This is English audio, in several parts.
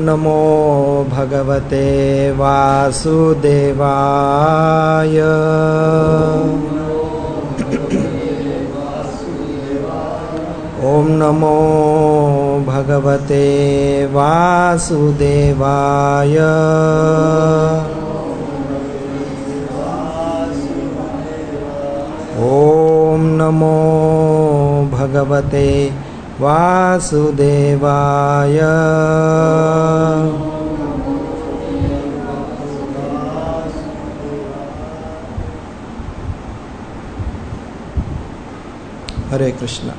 नमो भगवते वासुदेवाय। ओम नमो भगवते वासुदेवाय। ओम नमो भगवते वासुदेवाय। हरे Krishna.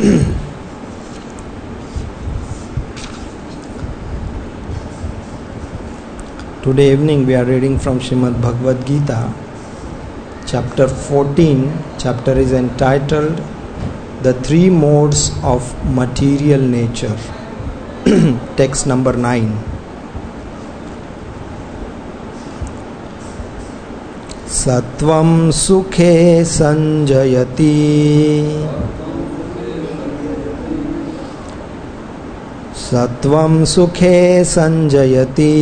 Today evening we are reading from Srimad Bhagavad Gita, chapter 14. Chapter is entitled The Three Modes of Material Nature. Text number 9. Sattvam sukhe sanjayati. Sattvam sukhe sanjayati.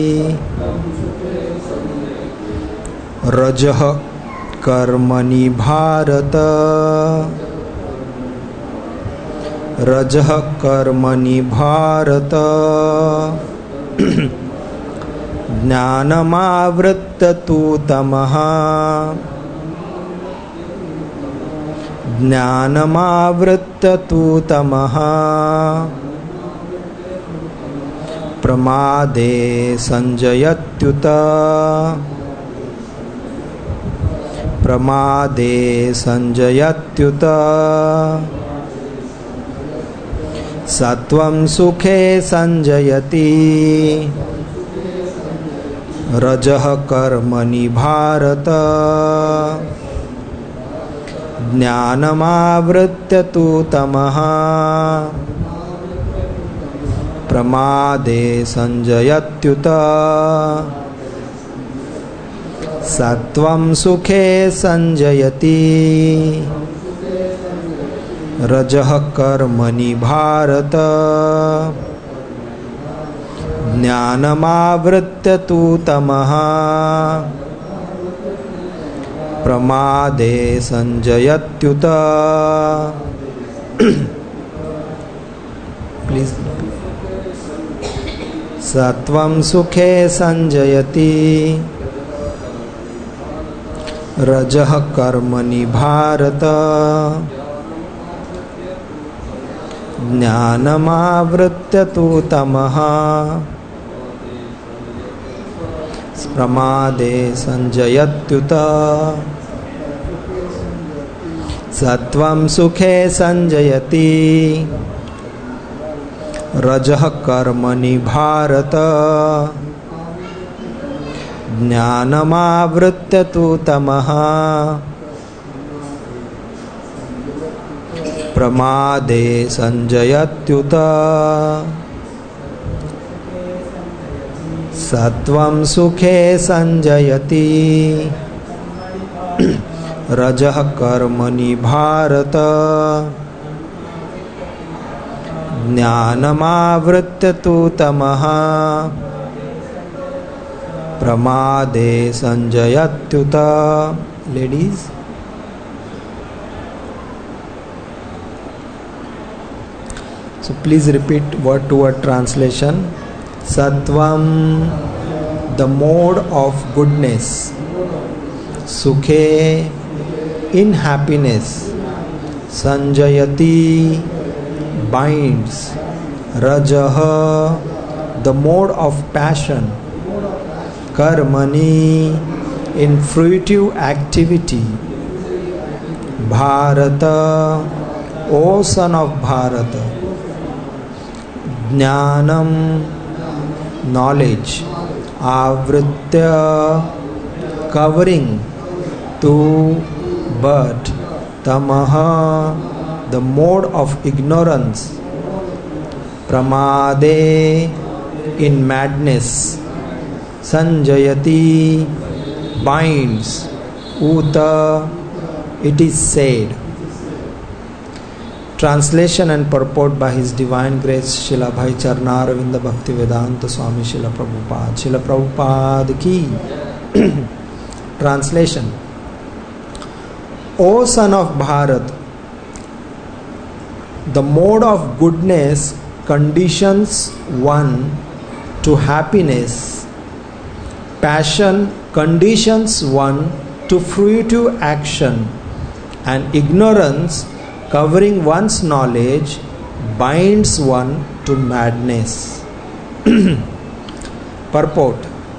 रजः कर्मणि भारत। रजः कर्मणि भारत। ज्ञानमावृत्य तु तमः। ज्ञानमावृत्य तु तमः। प्रमादे संजयत्युत। प्रमादे संजयत्युत। सत्वं सुखे संजयति। रजः कर्मणि भारत। ज्ञानमावृत्य तु तमः। प्रमादे संजयत्युत। सत्वं सुखे संजयति। रजः कर्मणि भारत। ज्ञानमावृत्य तु तमः। प्रमादे संजयत्युत। प्लीज। सत्वं सुखे संजयति। रजः कर्मणि भारत। ज्ञानमावृत्य तु तमः। प्रमादे संजयत्युत। सत्वं सुखे संजयति। रजः कर्मणि भारत। ज्ञानमावृत्य तु तमः। प्रमादे संजयत्युत। सत्वं सुखे संजयति। रजः कर्मणि भारत। ज्ञानमावृत्य तु तमः। प्रमादे संजयत्युत। Ladies. So please repeat word to word translation. Sattvam, the mode of goodness. Sukhe, in happiness. Sanjayati, binds. Rajah, the mode of passion. Karmani, in fruitive activity. Bharata, O son of Bharata. Jnanam, knowledge. Avritya, covering. Tu, but. Tamaha, the mode of ignorance. Pramade, in madness. Sanjayati, binds. Uta, it is said. Translation and purport by His Divine Grace Srila Bhai Charnaravinda Bhaktivedanta Swami Srila Prabhupada. Srila Prabhupada ki. Translation. O son of Bharat, the mode of goodness conditions one to happiness. Passion conditions one to fruitive action, and ignorance covering one's knowledge binds one to madness. Purport.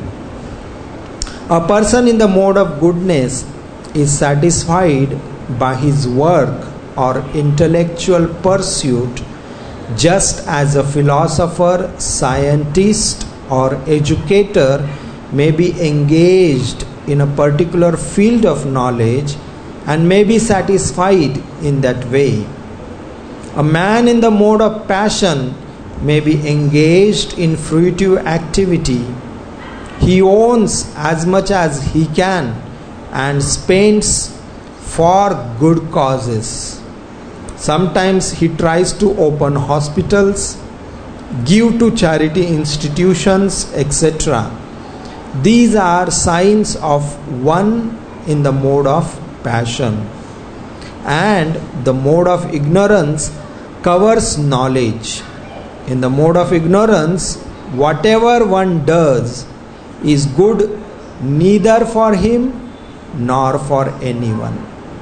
A person in the mode of goodness is satisfied by his work or intellectual pursuit, just as a philosopher, scientist, or educator may be engaged in a particular field of knowledge and may be satisfied in that way. A man in the mode of passion may be engaged in fruitive activity. He owns as much as he can and spends for good causes. Sometimes he tries to open hospitals, give to charity institutions, etc. These are signs of one in the mode of passion. And the mode of ignorance covers knowledge. In the mode of ignorance, whatever one does is good neither for him nor for anyone.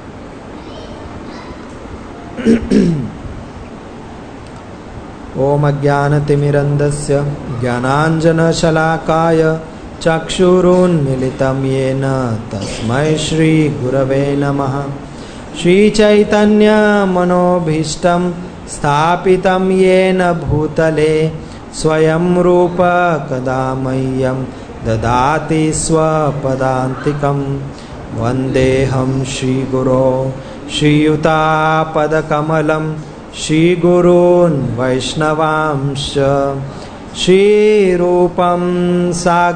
Om Ajnanatimirandasya Jnananjana-shalakaya Chakshurunmilitam yena Tasmai Shri Gurave Namaha. Shri Chaitanya Manobhishtam Sthapitam yena Bhutale Swayam Rupa Kadamayyam Dadati Swapadantikam. Vandeham Shri Guru Shri Yuta Padakamalam Shri Gurun Vaishnavamsha Shri Rupam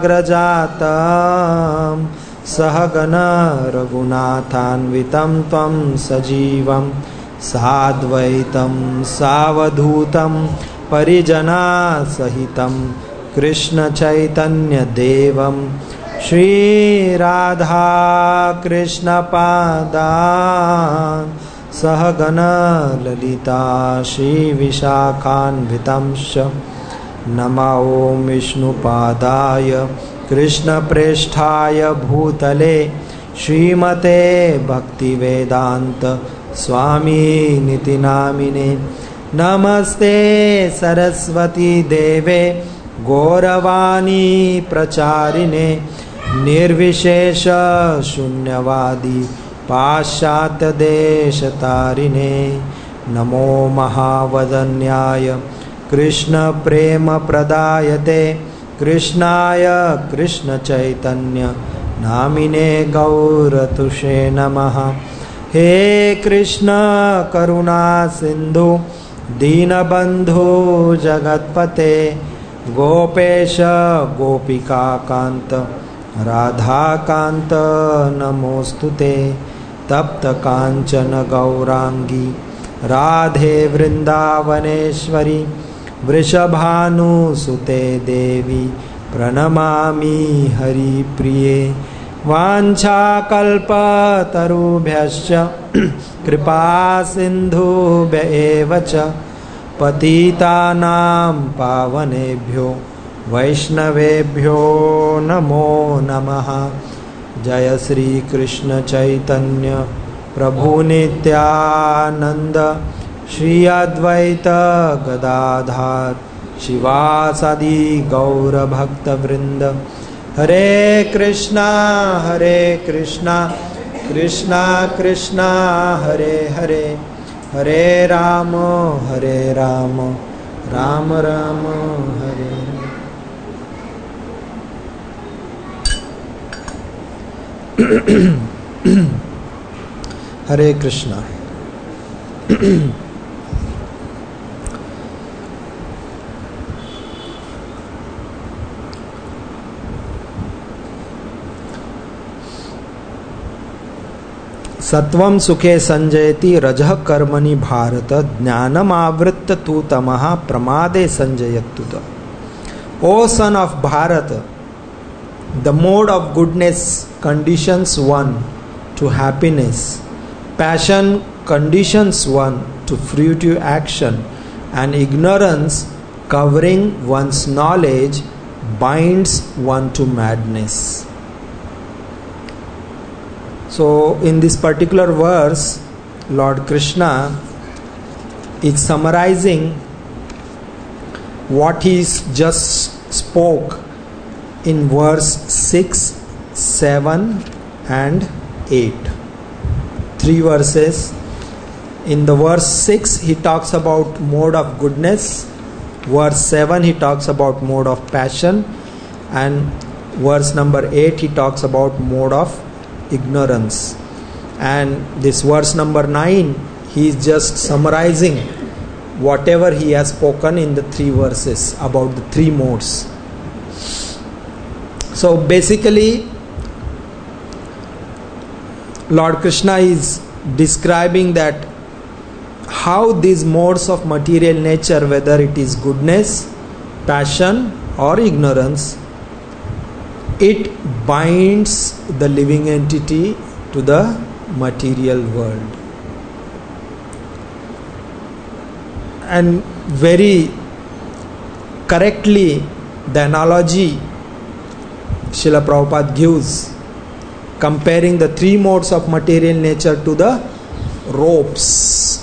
Sagrajatam Sahagana Raghunathanvitam Tvam Sajivam Sadvaitam Savadhutam Parijana Sahitam Krishna Chaitanya Devam Shri Radha Krishna Padan Sahagana Lalita Shri Vishakhanvitamsha Nama Om Vishnu Padaya Krishna Presthaya Bhutale Srimate Bhakti Vedanta Swami Niti Namine. Namaste Saraswati Deve Gauravani Pracharine Nirvishesha Shunyavadi Pashatya Deshatarine. Namo Mahavadanyaya Krishna Prema Pradayate Krishnaya Krishna Chaitanya Namine Gauratushe Namaha. He Krishna Karuna Sindhu Dinabandhu Jagatpate Gopesha Gopika Kanta Radha Kanta Namostute. Tapta Kanchana Gaurangi Radhe Vrindavaneshwari Vrishabhanu Sute Devi Pranamami Hari Priye. Vancha Kalpa Tarubhyascha Kripa Sindhu Evacha Patitanam Pavanebhyo Vaishnavebhyo Namo Namaha. Jaya Sri Krishna Chaitanya Prabhu Nityananda Shri Advaita Gadadhar Shivasadi Gaura Bhakta Vrinda. Hare Krishna Krishna Krishna Hare Hare Hare Rama Rama Rama Hare Hare. Hare Krishna. सत्वम सुखे संजयति रजः कर्मणि भारत ज्ञानम आवृत्त तु तमः प्रमादे संजयत्युत. O son of Bharat, the mode of goodness conditions one to happiness, passion conditions one to fruitive action, and ignorance covering one's knowledge binds one to madness. So in this particular verse, Lord Krishna is summarizing what he just spoke in verse 6, 7 and 8. 3 verses. In the verse 6 he talks about mode of goodness, verse 7 he talks about mode of passion, and verse number 8 he talks about mode of ignorance. And this verse number 9 he is just summarizing whatever he has spoken in the 3 verses about the 3 modes. So basically Lord Krishna is describing that how these modes of material nature, whether it is goodness, passion or ignorance, it binds the living entity to the material world. And very correctly the analogy Srila Prabhupada gives, comparing the 3 modes of material nature to the ropes.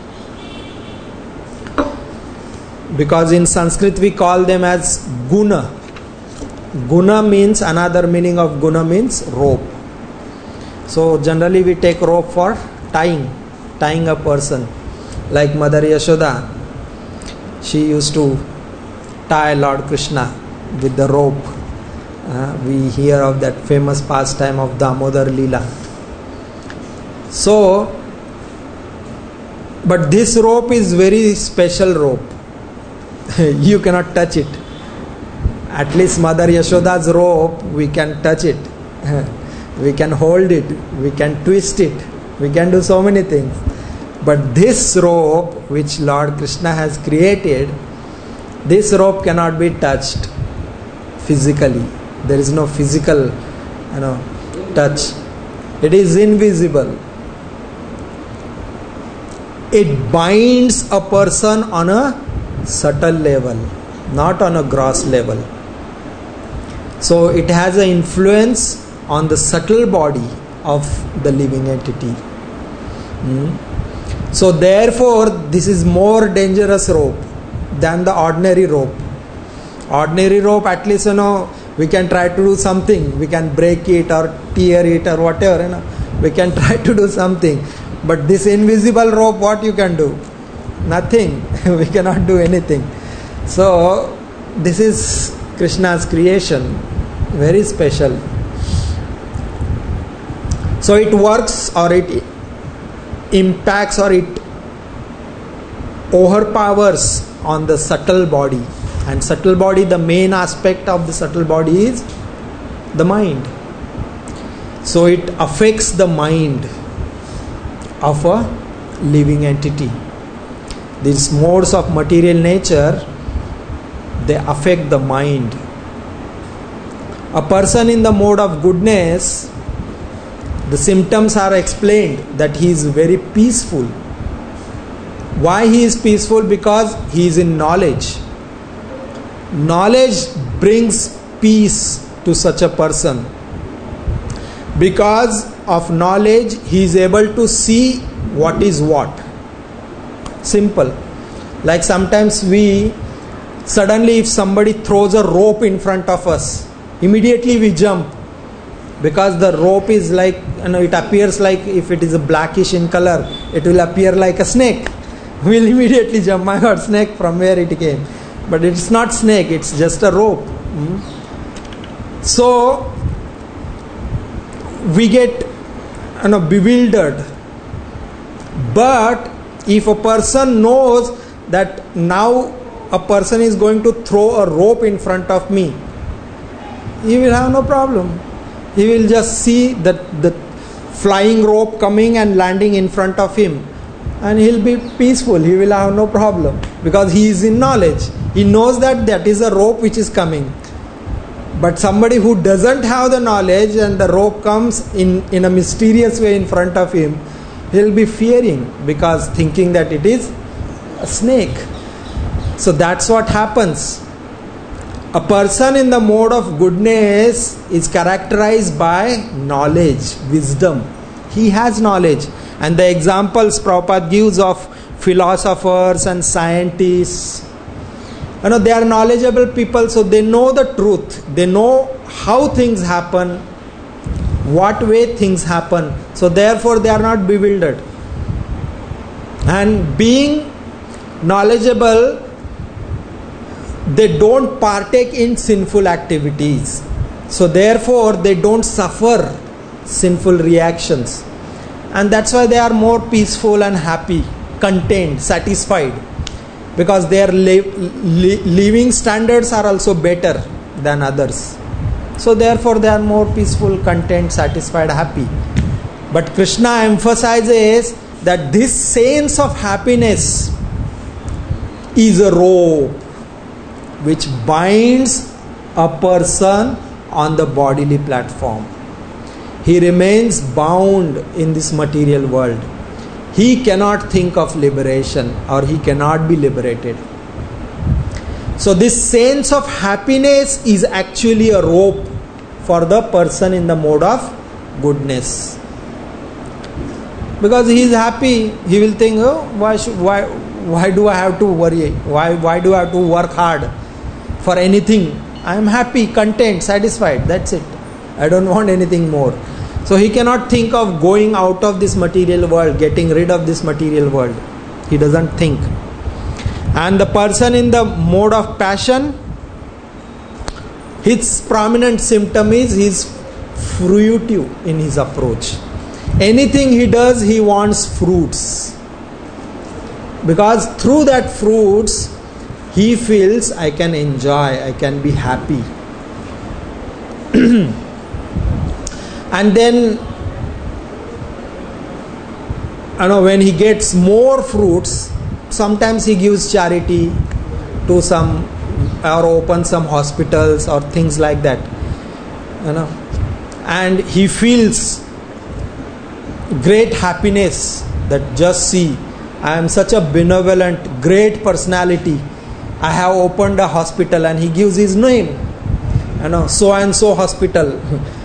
Because in Sanskrit we call them as guna. Guna means, another meaning of guna means rope. So generally we take rope for tying a person. Like Mother Yashoda, she used to tie Lord Krishna with the rope. We hear of that famous pastime of Damodar Leela. So, but this rope is very special rope. You cannot touch it. At least Mother Yashoda's rope, we can touch it. We can hold it. We can twist it. We can do so many things. But this rope which Lord Krishna has created, this rope cannot be touched physically. There is no physical, touch. It is invisible. It binds a person on a subtle level, not on a gross level. So it has an influence on the subtle body of the living entity. So therefore this is more dangerous rope than the ordinary rope. Ordinary rope, at least we can try to do something. We can break it or tear it or whatever. We can try to do something. But this invisible rope, what you can do? Nothing. We cannot do anything. So this is Krishna's creation. Very special. So it works, or it impacts, or it overpowers on the subtle body. And subtle body, the main aspect of the subtle body is the mind. So it affects the mind of a living entity. These modes of material nature, they affect the mind. A person in the mode of goodness, the symptoms are explained that he is very peaceful. Why he is peaceful? Because he is in knowledge. Knowledge brings peace to such a person. Because of knowledge, he is able to see what is what. Simple. Like sometimes suddenly if somebody throws a rope in front of us, immediately we jump. Because the rope is like, it appears like, if it is a blackish in color, it will appear like a snake. We'll immediately jump. My God, snake, from where it came? But it's not snake, it's just a rope. So we get bewildered. But if a person knows that now a person is going to throw a rope in front of me, he will have no problem. He will just see that the flying rope coming and landing in front of him, and he'll be peaceful, he will have no problem, because he is in knowledge. He knows that that is a rope which is coming. But somebody who doesn't have the knowledge and the rope comes in a mysterious way in front of him, he'll be fearing, because thinking that it is a snake. So that's what happens. A person in the mode of goodness is characterized by knowledge, wisdom. He has knowledge. And the examples Prabhupada gives of philosophers and scientists, they are knowledgeable people, so they know the truth. They know how things happen, what way things happen. So therefore they are not bewildered. And being knowledgeable, they don't partake in sinful activities. So therefore they don't suffer sinful reactions. And that's why they are more peaceful and happy, content, satisfied. Because their living standards are also better than others. So therefore they are more peaceful, content, satisfied, happy. But Krishna emphasizes that this sense of happiness is a rope which binds a person on the bodily platform. He remains bound in this material world. He cannot think of liberation, or he cannot be liberated. So this sense of happiness is actually a rope for the person in the mode of goodness. Because he is happy, he will think, why do I have to worry? Why do I have to work hard for anything? I am happy, content, satisfied. That's it. I don't want anything more. So he cannot think of going out of this material world, getting rid of this material world. He doesn't think. And the person in the mode of passion, his prominent symptom is his fruitive in his approach. Anything he does, he wants fruits. Because through that fruits, he feels I can enjoy, I can be happy. And then, when he gets more fruits, sometimes he gives charity to some, or opens some hospitals or things like that. And he feels great happiness that just see, I am such a benevolent, great personality. I have opened a hospital, and he gives his name, so and so hospital.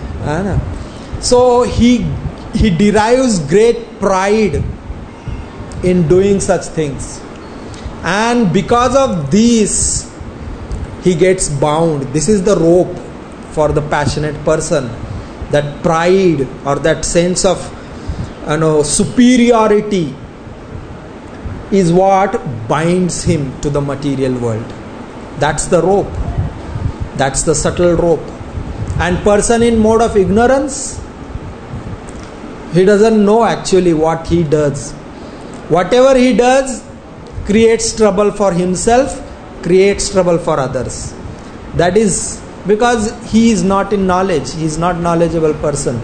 So he derives great pride in doing such things. And because of this, he gets bound. This is the rope for the passionate person. That pride or that sense of superiority is what binds him to the material world. That's the rope. That's the subtle rope. And person in mode of ignorance, he doesn't know actually what he does. Whatever he does creates trouble for himself, creates trouble for others. That is because he is not in knowledge. He is not knowledgeable person.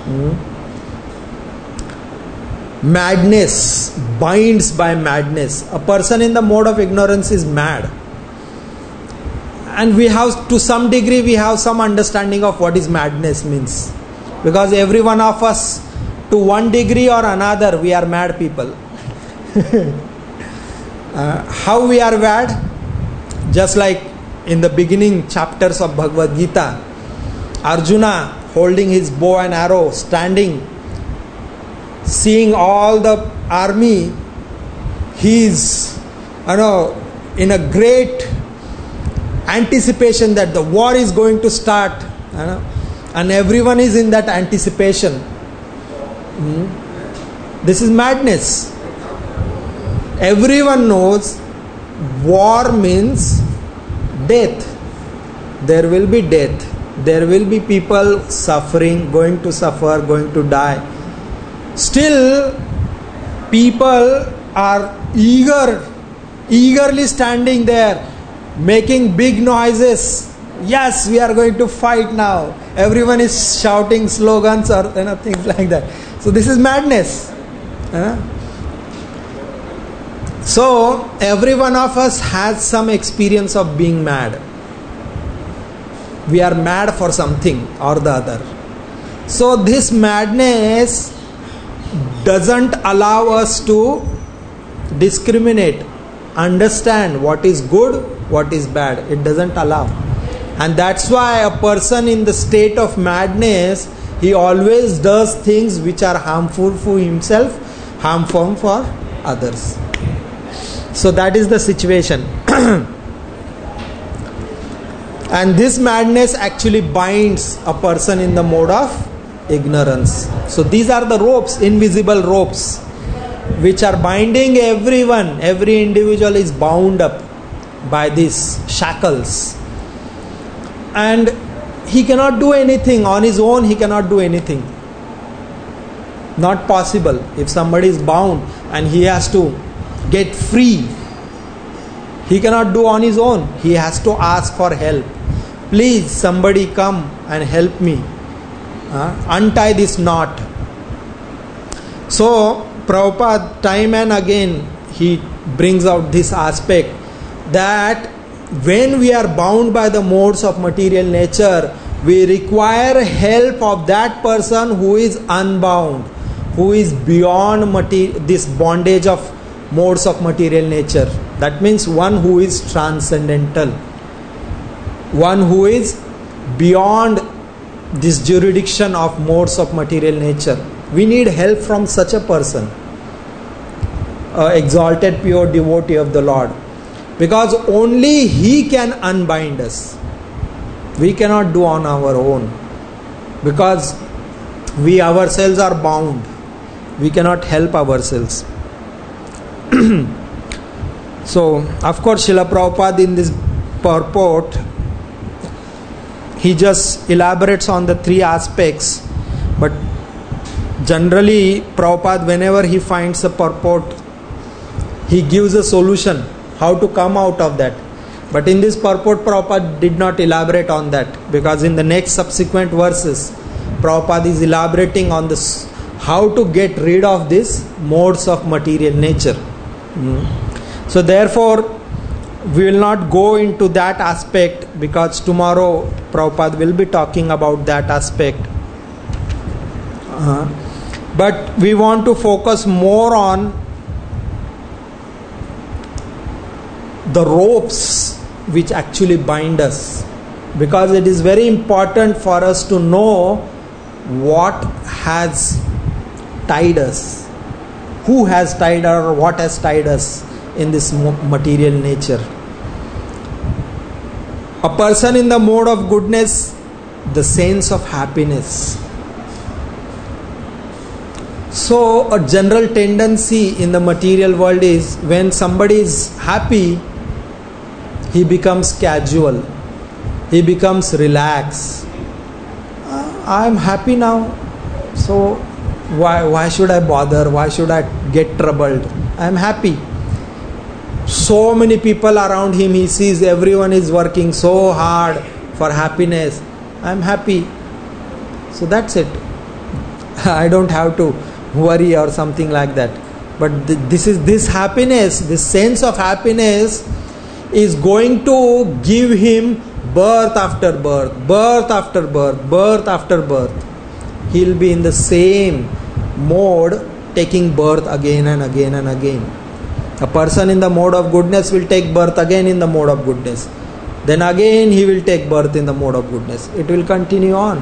Madness binds by madness. A person in the mode of ignorance is mad. And we have, to some degree, we have some understanding of what is madness means. Because every one of us, to one degree or another, we are mad people. How we are mad? Just like in the beginning chapters of Bhagavad Gita, Arjuna holding his bow and arrow, standing, seeing all the army, he is in a great anticipation that the war is going to start, and everyone is in that anticipation. This is madness. Everyone knows war means death. There will be death. There will be people suffering, going to suffer, going to die. Still, people are eagerly standing there, making big noises, Yes, we are going to fight now. Everyone is shouting slogans or things like that. So this is madness. So every one of us has some experience of being mad. We are mad for something or the other. So this madness doesn't allow us to discriminate, understand what is good, what is bad. It doesn't allow. And that's why a person in the state of madness, he always does things which are harmful for himself, harmful for others. So that is the situation. And this madness actually binds a person in the mode of ignorance. So these are the ropes, invisible ropes, which are binding everyone. Every individual is bound up by these shackles. And he cannot do anything. On his own, he cannot do anything. Not possible. If somebody is bound and he has to get free, he cannot do on his own. He has to ask for help. Please, somebody come and help me. Untie this knot. So, Prabhupada time and again he brings out this aspect that when we are bound by the modes of material nature, we require help of that person who is unbound, who is beyond this bondage of modes of material nature. That means one who is transcendental, one who is beyond this jurisdiction of modes of material nature. We need help from such a person, exalted pure devotee of the Lord, because only he can unbind us. We cannot do on our own, because we ourselves are bound. We cannot help ourselves. So, of course, Srila Prabhupada in this purport, he just elaborates on the three aspects. But generally, Prabhupada, whenever he finds a purport, he gives a solution, how to come out of that. But in this purport, Prabhupada did not elaborate on that, because in the next subsequent verses, Prabhupada is elaborating on this, how to get rid of these modes of material nature. So therefore, we will not go into that aspect, because tomorrow Prabhupada will be talking about that aspect. But we want to focus more on the ropes which actually bind us, because it is very important for us to know what has tied us, who has tied us, or what has tied us in this material nature. A person in the mode of goodness, the sense of happiness. So a general tendency in the material world is, when somebody is happy, he becomes casual, he becomes relaxed. I am happy now, so why should I bother, why should I get troubled? I am happy. So many people around him, he sees everyone is working so hard for happiness. I am happy, so that's it. I don't have to worry or something like that. But this happiness, this sense of happiness is going to give him birth after birth, birth after birth, birth after birth. He'll be in the same mode, taking birth again and again and again. A person in the mode of goodness will take birth again in the mode of goodness. Then again he will take birth in the mode of goodness. It will continue on.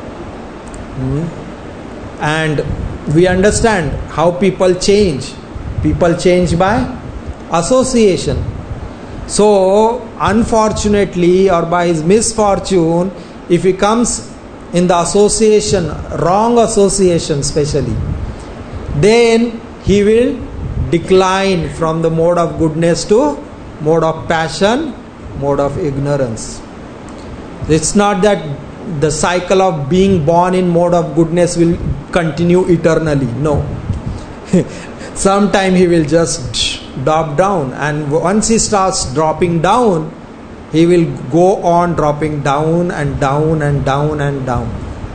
And we understand how people change. People change by association. So, unfortunately, or by his misfortune, if he comes in the association, wrong association especially, then he will decline from the mode of goodness to mode of passion, mode of ignorance. It's not that the cycle of being born in mode of goodness will continue eternally. No. Sometime he will just drop down, and once he starts dropping down, He will go on dropping down and down and down and down.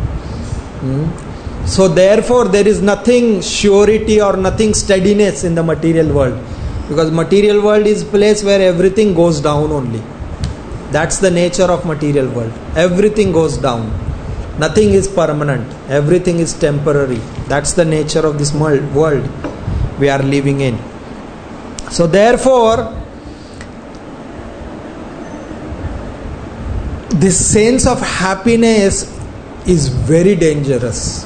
So therefore there is nothing surety or nothing steadiness in the material world, because material world is a place where everything goes down only. That's the nature of material world. Everything goes down. Nothing is permanent. Everything is temporary. That's the nature of this world we are living in. So therefore, this sense of happiness is very dangerous.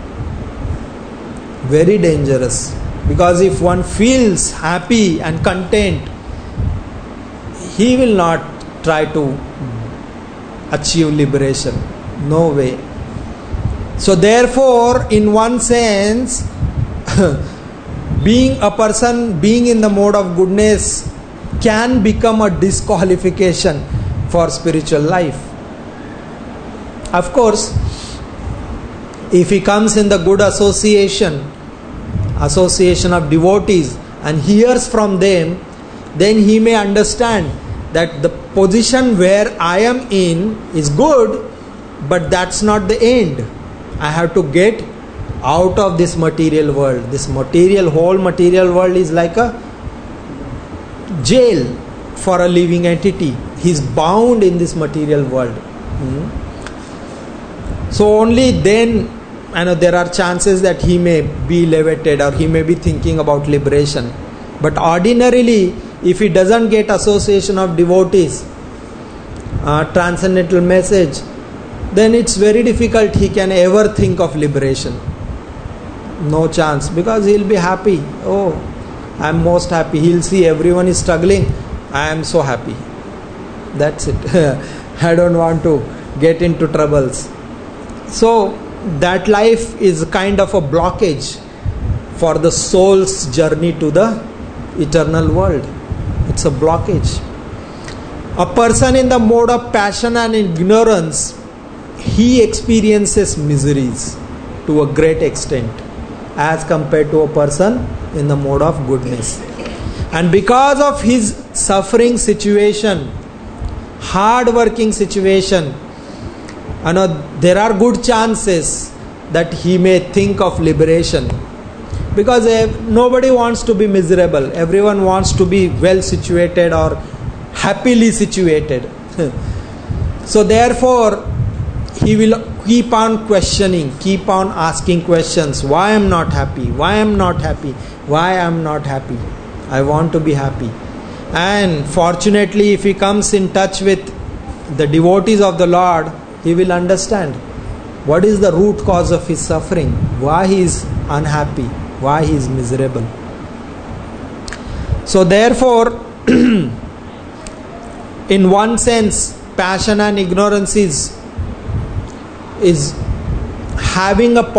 Very dangerous. Because if one feels happy and content, he will not try to achieve liberation. No way. So therefore, in one sense, being a person, being in the mode of goodness can become a disqualification for spiritual life. Of course, if he comes in the good association of devotees and hears from them, then he may understand that the position where I am in is good, but that's not the end. I have to get out of this material world. This whole material world is like a jail for a living entity. He is bound in this material world. So only then, there are chances that he may be liberated or he may be thinking about liberation. But ordinarily, if he doesn't get association of devotees, transcendental message, then it's very difficult he can ever think of liberation. No chance, because he'll be happy. Oh, I'm most happy. He'll see everyone is struggling. I am so happy. That's it. I don't want to get into troubles. So that life is kind of a blockage for the soul's journey to the eternal world. It's a blockage. A person in the mode of passion and ignorance, he experiences miseries to a great extent as compared to a person in the mode of goodness. And because of his suffering situation, hard working situation, there are good chances that he may think of liberation, because nobody wants to be miserable. Everyone wants to be well situated or happily situated. So therefore he will keep on questioning, keep on asking questions. Why I am not happy? Why I am not happy? Why I am not happy? I want to be happy. And fortunately, if he comes in touch with the devotees of the Lord, he will understand what is the root cause of his suffering, why he is unhappy, why he is miserable. So therefore, in one sense, passion and ignorance is having a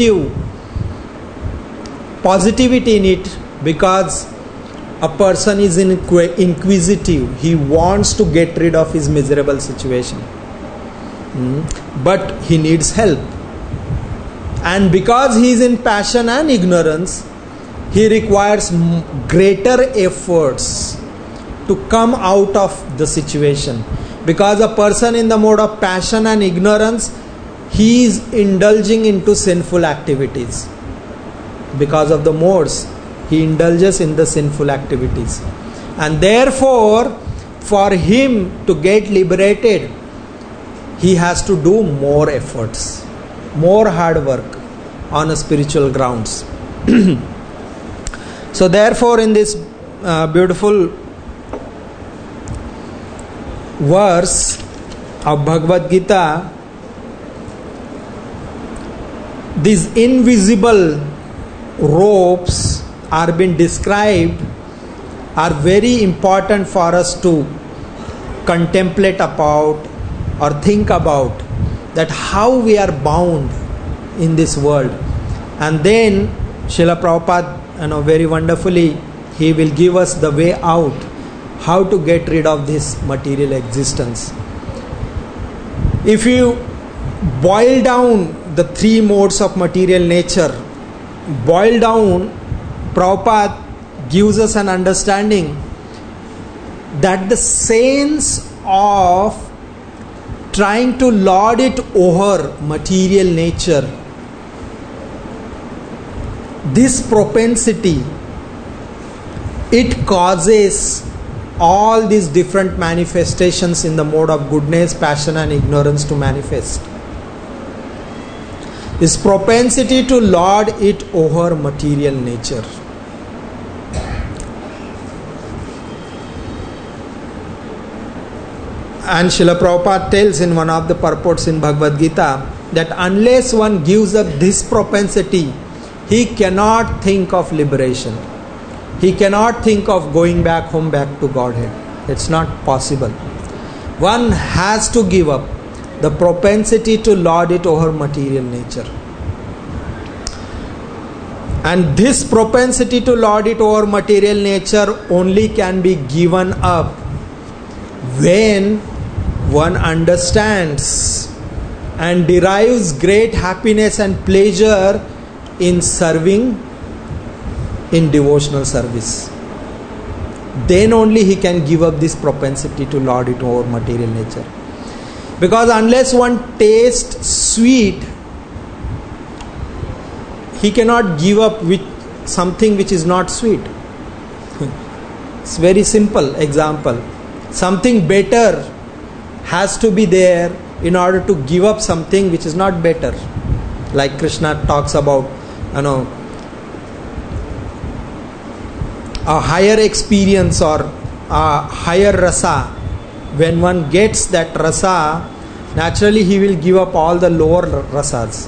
positivity in it, because a person is inquisitive. He wants to get rid of his miserable situation. But he needs help. And because he is in passion and ignorance, he requires greater efforts to come out of the situation. Because a person in the mode of passion and ignorance, he is indulging into sinful activities. Because of the modes, he indulges in the sinful activities. And therefore, for him to get liberated, he has to do more efforts, more hard work on a spiritual grounds. So therefore, in this beautiful verse of Bhagavad Gita, these invisible ropes are being described, are very important for us to contemplate about or think about, that how we are bound in this world. And then Srila Prabhupada, very wonderfully, he will give us the way out, how to get rid of this material existence. If you boil down the three modes of material nature, boil down, Prabhupada gives us an understanding that the sense of trying to lord it over material nature, this propensity, it causes all these different manifestations in the mode of goodness, passion and ignorance to manifest. This propensity to lord it over material nature. And Srila Prabhupada tells in one of the purports in Bhagavad Gita that unless one gives up this propensity, he cannot think of liberation. He cannot think of going back home, back to Godhead. It's not possible. One has to give up the propensity to lord it over material nature. And this propensity to lord it over material nature only can be given up when one understands and derives great happiness and pleasure in serving in devotional service. Then only he can give up this propensity to lord it over material nature. Because unless one tastes sweet, he cannot give up with something which is not sweet. It's very simple example. Something better has to be there in order to give up something which is not better. Like Krishna talks about, a higher experience or a higher rasa. When one gets that rasa, naturally he will give up all the lower rasas.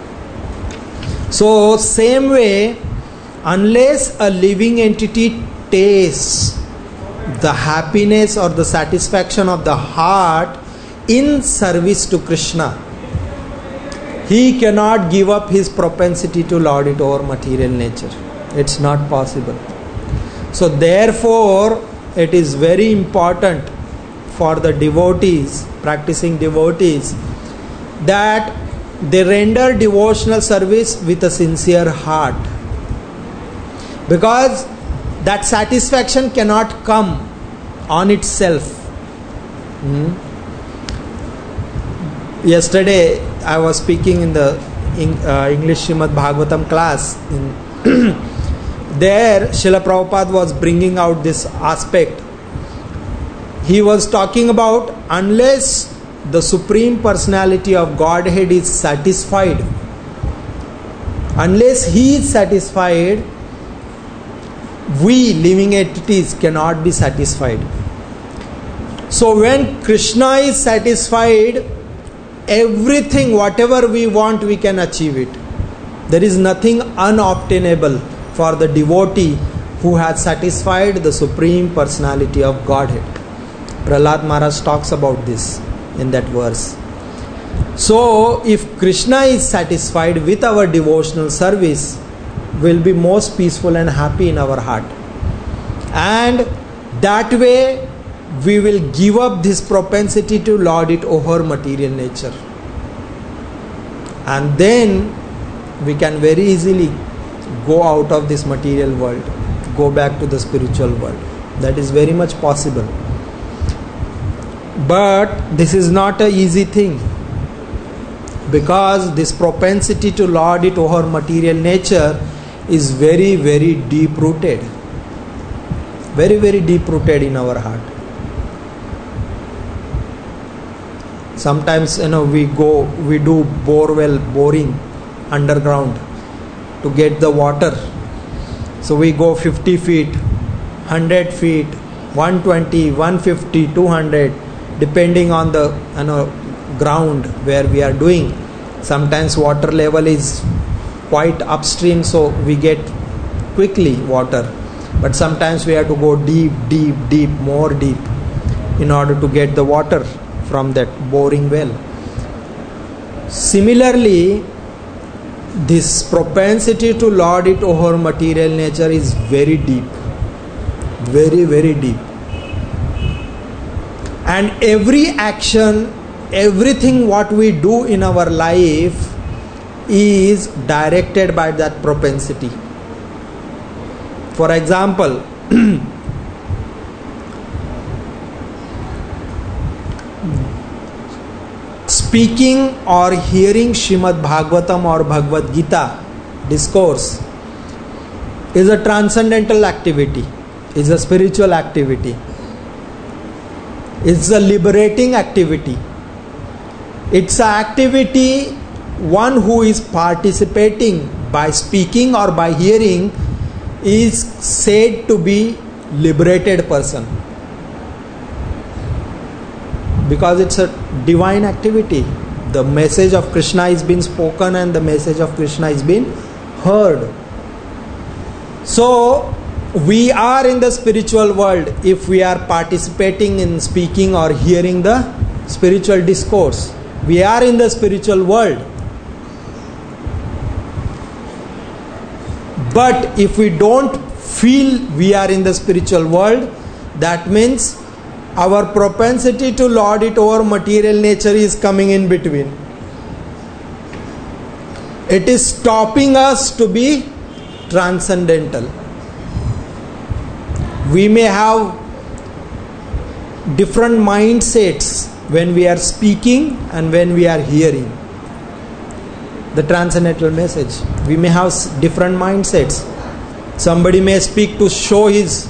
So same way, unless a living entity tastes the happiness or the satisfaction of the heart in service to Krishna, he cannot give up his propensity to lord it over material nature. It's not possible. So therefore, it is very important for the devotees, practicing devotees, that they render devotional service with a sincere heart. Because that satisfaction cannot come on itself. Yesterday I was speaking in the English Srimad Bhagavatam class. There Srila Prabhupada was bringing out this aspect. He was talking about unless the Supreme Personality of Godhead is satisfied, unless He is satisfied, we living entities cannot be satisfied. So when Krishna is satisfied, everything, whatever we want, we can achieve it. There is nothing unobtainable for the devotee who has satisfied the Supreme Personality of Godhead. Prahlad Maharaj talks about this in that verse. So if Krishna is satisfied with our devotional service, we will be most peaceful and happy in our heart. And that way we will give up this propensity to lord it over material nature. And then we can very easily go out of this material world, go back to the spiritual world. That is very much possible. But this is not an easy thing, because this propensity to lord it over material nature is very, very deep rooted. Very, very deep rooted in our heart. Sometimes we do boring underground to get the water. So we go 50 feet, 100 feet, 120, 150, 200, depending on the ground where we are doing. Sometimes water level is quite upstream, so we get quickly water. But sometimes we have to go deep, more deep in order to get the water from that boring well. Similarly, this propensity to lord it over material nature is very deep. Very, very deep. And every action, everything what we do in our life is directed by that propensity. For example, speaking or hearing Srimad Bhagavatam or Bhagavad Gita discourse is a transcendental activity, is a spiritual activity, it's a liberating activity. It's an activity one who is participating by speaking or by hearing is said to be liberated person, because it's a divine activity. The message of Krishna is being spoken and the message of Krishna is being heard. So we are in the spiritual world if we are participating in speaking or hearing the spiritual discourse. We are in the spiritual world. But if we don't feel we are in the spiritual world, that means our propensity to lord it over material nature is coming in between. It is stopping us to be transcendental. We may have different mindsets when we are speaking and when we are hearing the transcendental message. We may have different mindsets. Somebody may speak to show his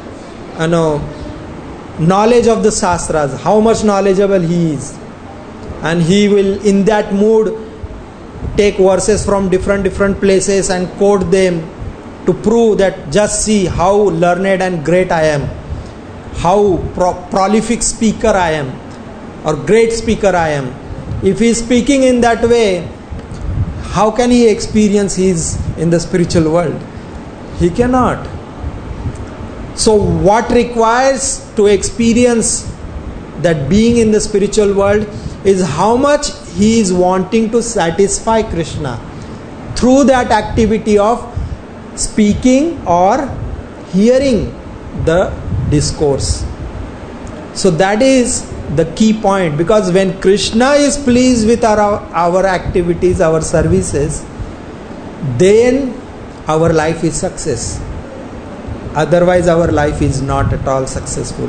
knowledge of the Shastras, how much knowledgeable he is, and he will in that mood take verses from different places and quote them to prove that just see how learned and great I am, how prolific speaker I am, or great speaker I am. If he is speaking in that way, how can he experience he is in the spiritual world? He cannot. So what requires to experience that being in the spiritual world is how much he is wanting to satisfy Krishna through that activity of speaking or hearing the discourse. So that is the key point, because when Krishna is pleased with our activities, our services, then our life is success. Otherwise our life is not at all successful.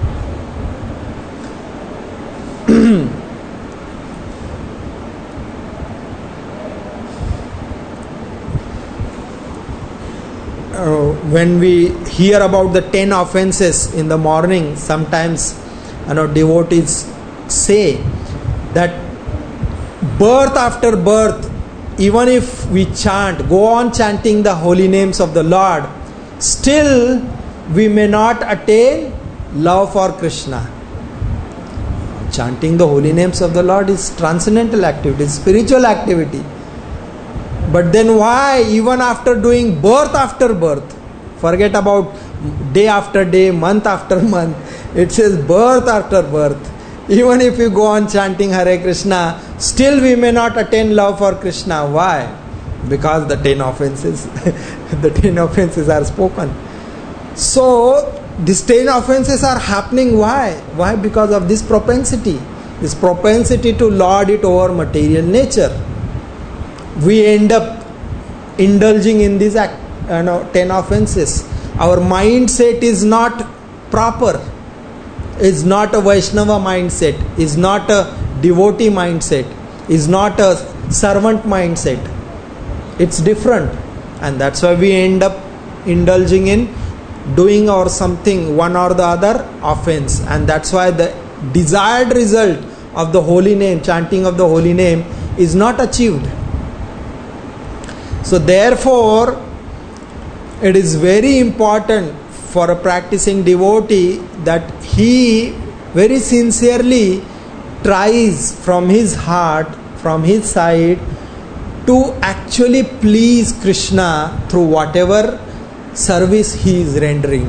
When we hear about the 10 offenses in the morning, sometimes devotees say that birth after birth, even if we go on chanting the holy names of the Lord, still we may not attain love for Krishna. Chanting the holy names of the Lord is transcendental activity, spiritual activity. But then why, even after doing birth after birth, forget about day after day, month after month, it says birth after birth, even if you go on chanting Hare Krishna, still we may not attain love for Krishna. Why? Because the 10 offenses the 10 offenses are spoken. So these 10 offenses are happening. Why? Because of this propensity to lord it over material nature. We end up indulging in these 10 offenses. Our mindset is not proper, is not a Vaishnava mindset, is not a devotee mindset, is not a servant mindset. It's different, and that's why we end up indulging in doing or something, one or the other offense. And that's why the desired result of the holy name, chanting of the holy name, is not achieved. So therefore, it is very important for a practicing devotee that he very sincerely tries from his heart, from his side, to actually please Krishna through whatever service he is rendering.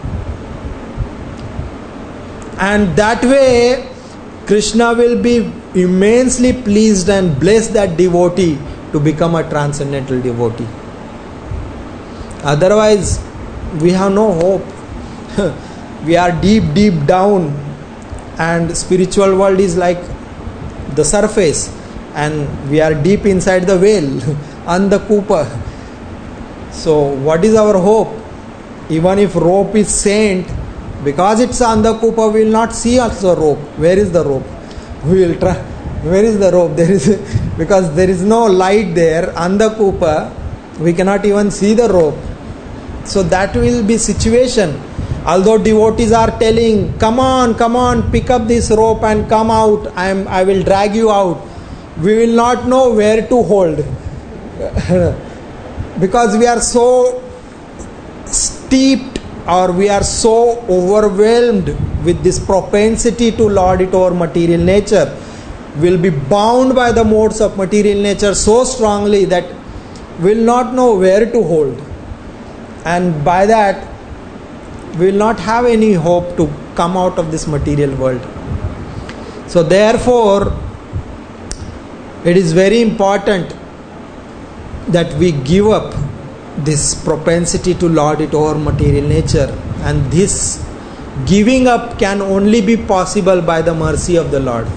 And that way, Krishna will be immensely pleased and bless that devotee to become a transcendental devotee. Otherwise, we have no hope. We are deep down, and spiritual world is like the surface, and we are deep inside the whale, Andakupa. So what is our hope? Even if rope is sent, because it's Andakupa, we will not see also rope. Where is the rope? We will try. Where is the rope? Because there is no light there, Andhakupa, we cannot even see the rope. So that will be situation. Although devotees are telling, come on, pick up this rope and come out, I will drag you out. We will not know where to hold. Because we are so steeped, or we are so overwhelmed with this propensity to lord it over material nature. We will be bound by the modes of material nature so strongly that we will not know where to hold. And by that, we will not have any hope to come out of this material world. So therefore, it is very important that we give up this propensity to lord it over material nature. And this giving up can only be possible by the mercy of the Lord.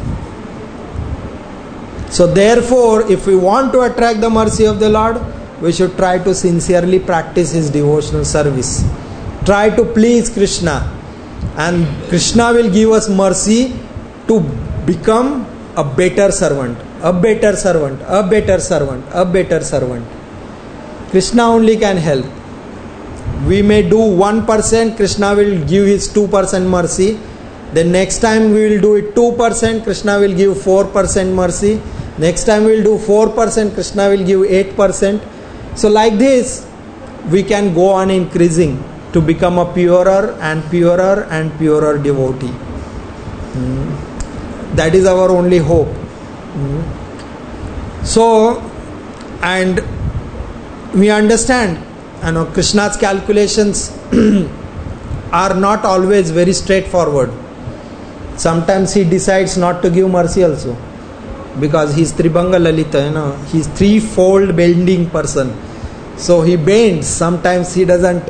So therefore, if we want to attract the mercy of the Lord, we should try to sincerely practice His devotional service. Try to please Krishna, and Krishna will give us mercy to become a better servant, a better servant, a better servant, a better servant. Krishna only can help. We may do 1%, Krishna will give His 2% mercy. Then next time we will do it 2%, Krishna will give 4% mercy. Next time we will do 4%, Krishna will give 8%. So like this, we can go on increasing to become a purer and purer and purer devotee. That is our only hope. So, and we understand, Krishna's calculations are not always very straightforward. Sometimes He decides not to give mercy also, because He is Tribhanga Lalita, He is threefold bending person. So He bends, sometimes He doesn't.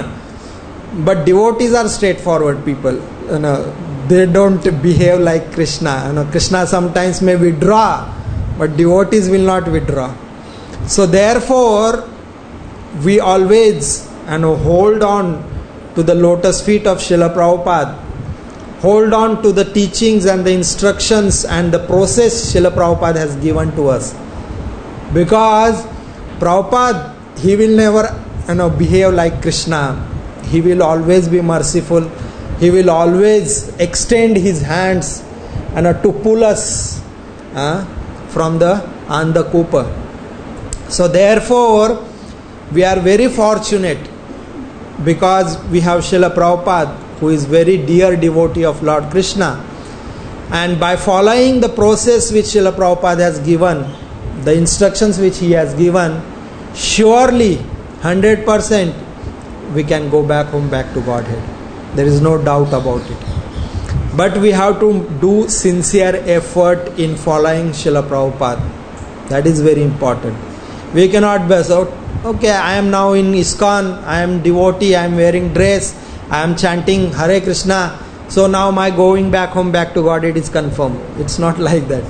But devotees are straightforward people. They don't behave like Krishna. Krishna sometimes may withdraw, but devotees will not withdraw. So therefore, we always hold on to the lotus feet of Srila Prabhupada. Hold on to the teachings and the instructions and the process Srila Prabhupada has given to us. Because Prabhupada, he will never behave like Krishna. He will always be merciful. He will always extend His hands to pull us from the Andhakupa. So therefore, we are very fortunate because we have Srila Prabhupada, who is very dear devotee of Lord Krishna. And by following the process which Srila Prabhupada has given, the instructions which he has given, surely 100% we can go back home, back to Godhead. There is no doubt about it. But we have to do sincere effort in following Srila Prabhupada. That is very important. We cannot base out, okay, I am now in ISKCON, I am devotee, I am wearing dress, I am chanting Hare Krishna, so now my going back home, back to Godhead is confirmed. It's not like that.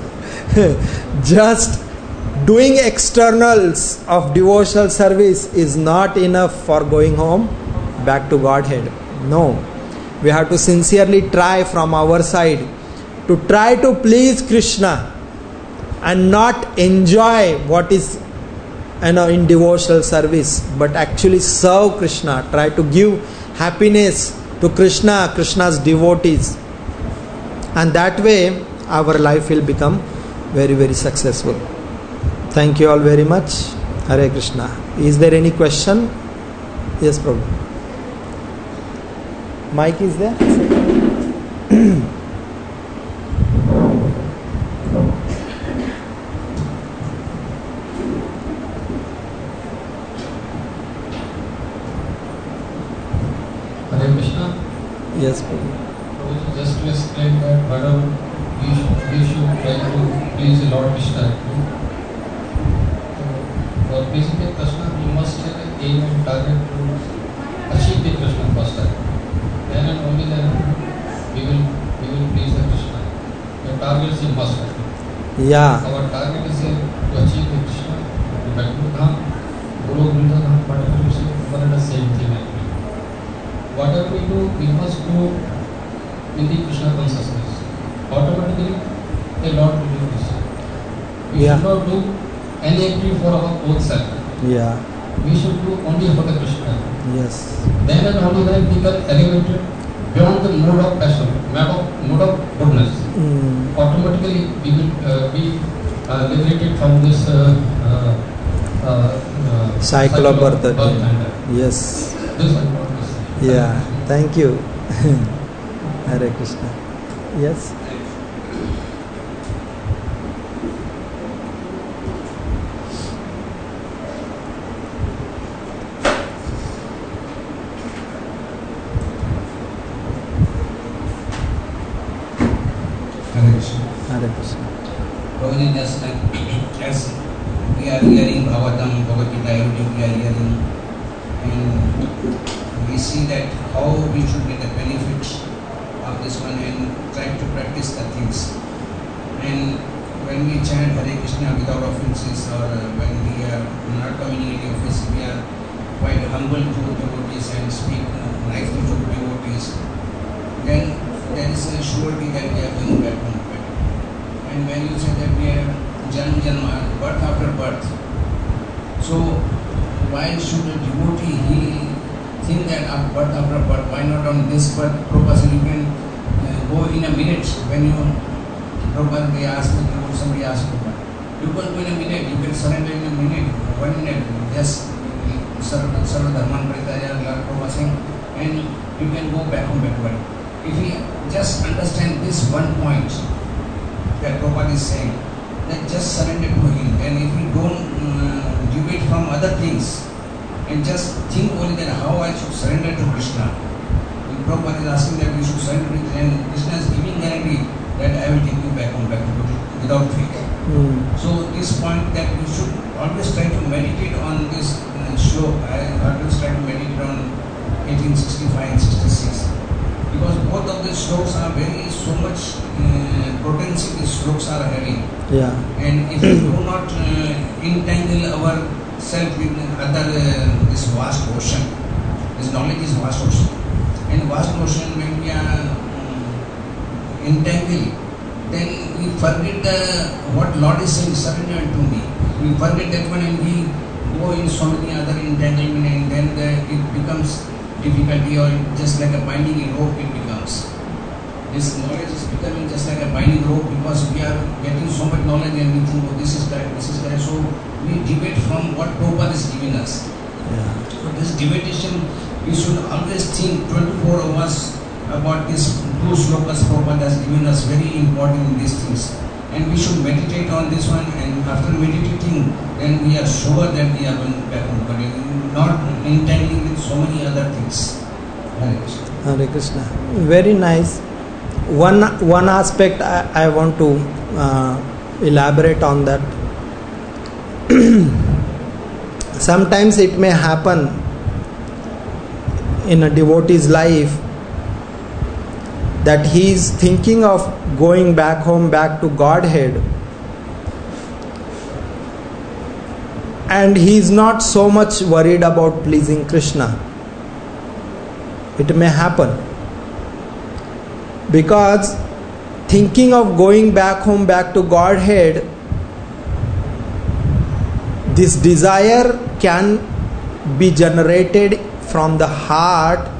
Just doing externals of devotional service is not enough for going home, back to Godhead. No. We have to sincerely try from our side to try to please Krishna and not enjoy what is in devotional service, but actually serve Krishna. Try to give happiness to Krishna, Krishna's devotees. And that way our life will become very, very successful. Thank you all very much. Hare Krishna. Is there any question? Yes, Prabhu. Mic is there? Hare Krishna. Yes, Prabhu. Just to explain that whatever we should try to please the Lord Krishna. For pleasing the Krishna, we must have an aim and target to achieve the Krishna first time. Then and only then we will please the Krishna. The target is a must. Yeah. Our target is to achieve the Krishna, to back to Dham, Guru Vrinda Dham, whatever you say, one and the same thing actually. Whatever we do, we must do with the Krishna consciousness. Automatically, the Lord will do this. We Yeah. should not do any activity for our own self. Yeah. We should do only for the Krishna. Yes. Then and only then we can elevate it beyond the mode of passion, mode of goodness. Automatically we will be liberated from this cycle of birth. Yes. This I want to say. Yeah. Thank you. Hare Krishna. Yes. Hare Krishna. Hare Krishna. Prabhuji, just like as we are hearing Bhagavatam, Bhagavad Gita, everything we are hearing, and we see that how we should get the benefit of this one and try to practice the things. And when we chant Hare Krishna without offenses, or when we are not coming in any offense, we are quite humble to devotees and speak nicely to devotees, then there is a surety that we are going back home. And when you say that we are janma, birth after birth, so why should a devotee he think that birth after birth? Why not on this birth? Prabhupada, you can go in a minute. When you Prabhupada, they ask me, somebody asked Prabhupada, you can go in a minute, you can surrender in a minute, 1 minute, just Sarva Dharman Parityajya, Prabhupada saying, and you can go back home backward. If we just understand this one point that Prabhupada is saying, that just surrender to him, and if we don't debate from other things and just think only that how I should surrender to Krishna. If Prabhupada is asking that we should surrender to him, and Krishna is giving guarantee that I will take you back home without faith. So this point that we should always try to meditate on this slope. I always try to meditate on 1865 and 66. Because both of the slokas are very so much potency these slokas are having. Yeah. And if we do not entangle ourselves with other this vast ocean, this knowledge is vast ocean. And vast ocean, when we are entangled, then we forget what Lord is saying, surrender to me. We forget that one and we go in so many other entanglement, and then it becomes difficulty, or just like a binding rope it becomes. This knowledge is becoming just like a binding rope, because we are getting so much knowledge and we think, oh, this is correct, this is correct. So we debate from what Prabhupada is giving us. Yeah. So this debatation, we should always think 24 hours about this two slokas Prabhupada has given us, very important in these things. And we should meditate on this one, and after meditating, then we are sure that we are going back home, but not entangling with so many other things. Hare Krishna. Hare Krishna. Very nice. One aspect I want to elaborate on that. Sometimes it may happen in a devotee's life that he is thinking of going back home, back to Godhead, and he is not so much worried about pleasing Krishna. It may happen because thinking of going back home, back to Godhead, this desire can be generated from the heart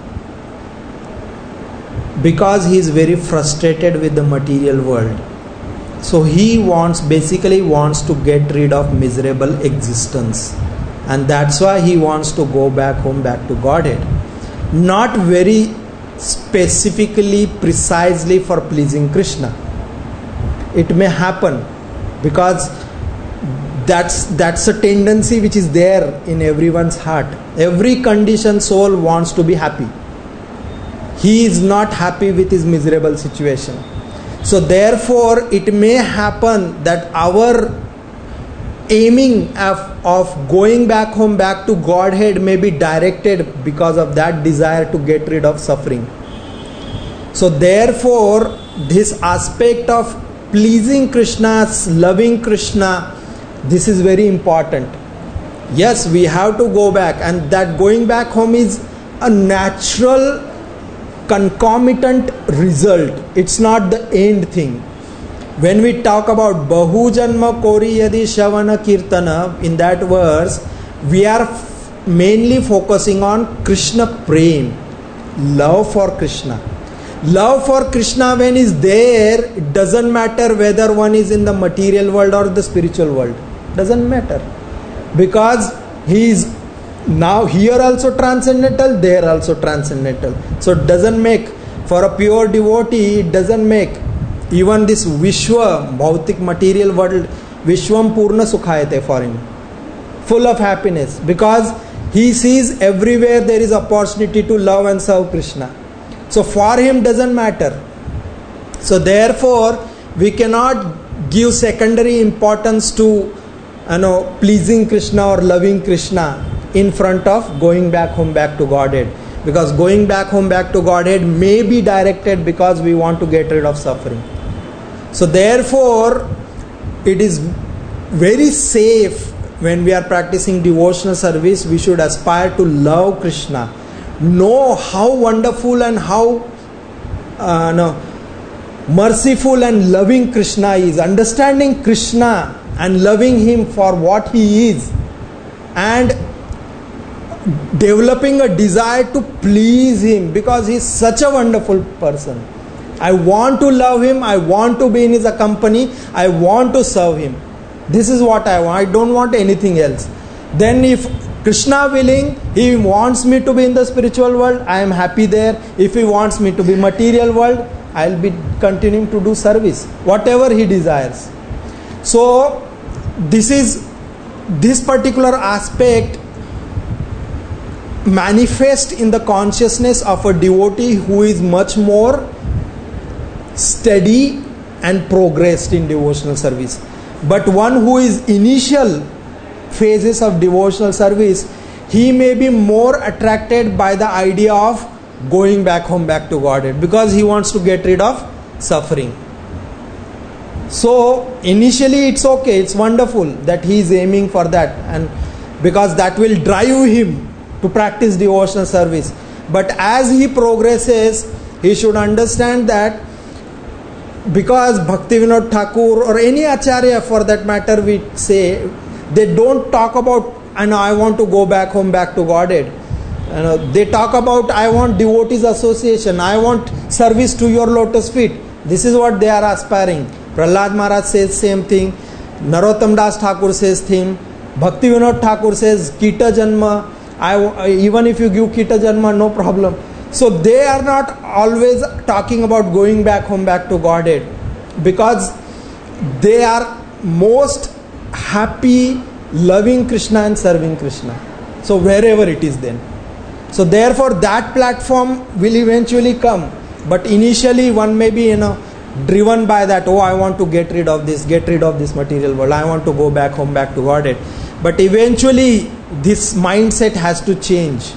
because he is very frustrated with the material world. So he basically wants to get rid of miserable existence, and that's why he wants to go back home, back to Godhead. Not very specifically, precisely for pleasing Krishna. It may happen because that's a tendency which is there in everyone's heart. Every conditioned soul wants to be happy. He is not happy with his miserable situation. So therefore it may happen that our aiming of going back home, back to Godhead may be directed because of that desire to get rid of suffering. So therefore this aspect of pleasing Krishna, loving Krishna, this is very important. Yes, we have to go back, and that going back home is a natural concomitant result. It's not the end thing. when we talk about Bahu Janma Kori Yadi Shavana Kirtana, in that verse, we are mainly focusing on Krishna Prem, love for Krishna. Love for Krishna, when is there, it doesn't matter whether one is in the material world or the spiritual world. Doesn't matter. Because he is now here also transcendental, there also transcendental. So it doesn't make, for a pure devotee, it doesn't make even this Vishwa, Bhautik material world, Vishwam Purna Sukhayate for him. Full of happiness. Because he sees everywhere there is opportunity to love and serve Krishna. So for him doesn't matter. So therefore we cannot give secondary importance to pleasing Krishna or loving Krishna in front of going back home back to Godhead. Because going back home back to Godhead may be directed because we want to get rid of suffering. So therefore it is very safe when we are practicing devotional service, we should aspire to love Krishna. Know how wonderful and how merciful and loving Krishna is. Understanding Krishna and loving him for what he is, and developing a desire to please him because he is such a wonderful person. I want to love him, I want to be in his company, I want to serve him. This is what I want. I don't want anything else. Then if Krishna willing, he wants me to be in the spiritual world, I am happy there. If he wants me to be material world, I will be continuing to do service, whatever he desires. So this particular aspect manifest in the consciousness of a devotee who is much more steady and progressed in devotional service. But one who is initial phases of devotional service, he may be more attracted by the idea of going back home back to Godhead because he wants to get rid of suffering. So initially it's okay, it's wonderful that he is aiming for that, and because that will drive him to practice devotional service. But as he progresses, he should understand that because Bhaktivinoda Thakur or any Acharya for that matter, we say, they don't talk about I want to go back home back to Godhead. They talk about I want devotees association, I want service to your lotus feet. This is what they are aspiring. Prahlad Maharaj says same thing. Narottam Das Thakur says thing. Bhaktivinoda Thakur says Kita Janma. Even if you give Kita Janma, no problem. So they are not always talking about going back home back to Godhead, because they are most happy loving Krishna and serving Krishna. So wherever it is then. So therefore that platform will eventually come. But initially one may be driven by that, I want to get rid of this material world, I want to go back home back to Godhead. But eventually this mindset has to change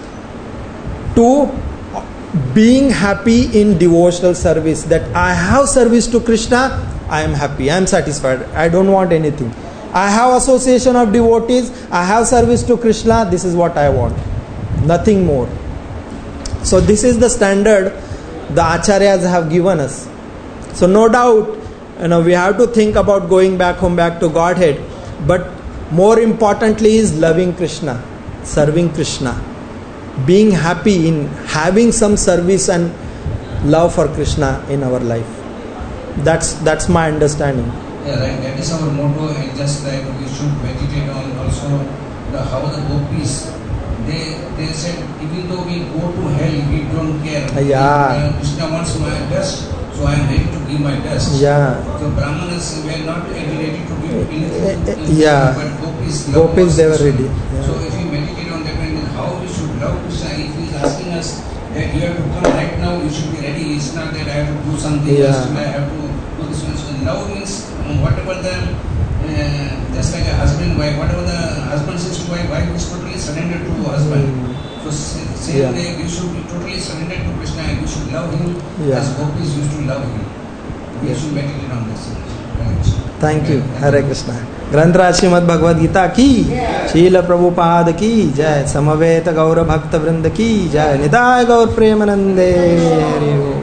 to being happy in devotional service, that I have service to Krishna, I am happy, I am satisfied, I don't want anything. I have association of devotees, I have service to Krishna, this is what I want, nothing more. So this is the standard the Acharyas have given us. So no doubt we have to think about going back home back to Godhead, but more importantly is loving Krishna, serving Krishna, being happy in having some service and love for Krishna in our life. That's my understanding. Yeah, right. That is our motto, and just like we should meditate on also how the gopis, they said, even though we go to hell, we don't care. Yeah. Krishna wants my best, so I am ready to give my best. Yeah. So Brahmanas were not ready to give anything. Yeah. But Gopis they were ready. Yeah. So if we meditate on that, and how we should love Krishna, if he is asking us that you have to come right now, you should be ready. It's not that I have to do something else, I have to do this one. So love means whatever the just like a husband wife, whatever the husband says to wife is totally surrendered to husband. So same way we should be totally surrendered to Krishna, and we should love him as gopis used to love him. We should meditate on this. Thank you. Hare Krishna. ग्रंथराज Shrimad Bhagavad Gita की, शील प्रभुपाद की जय, समवेत गौर भक्त वृंद की जय, निताय गौर प्रेमानंदे।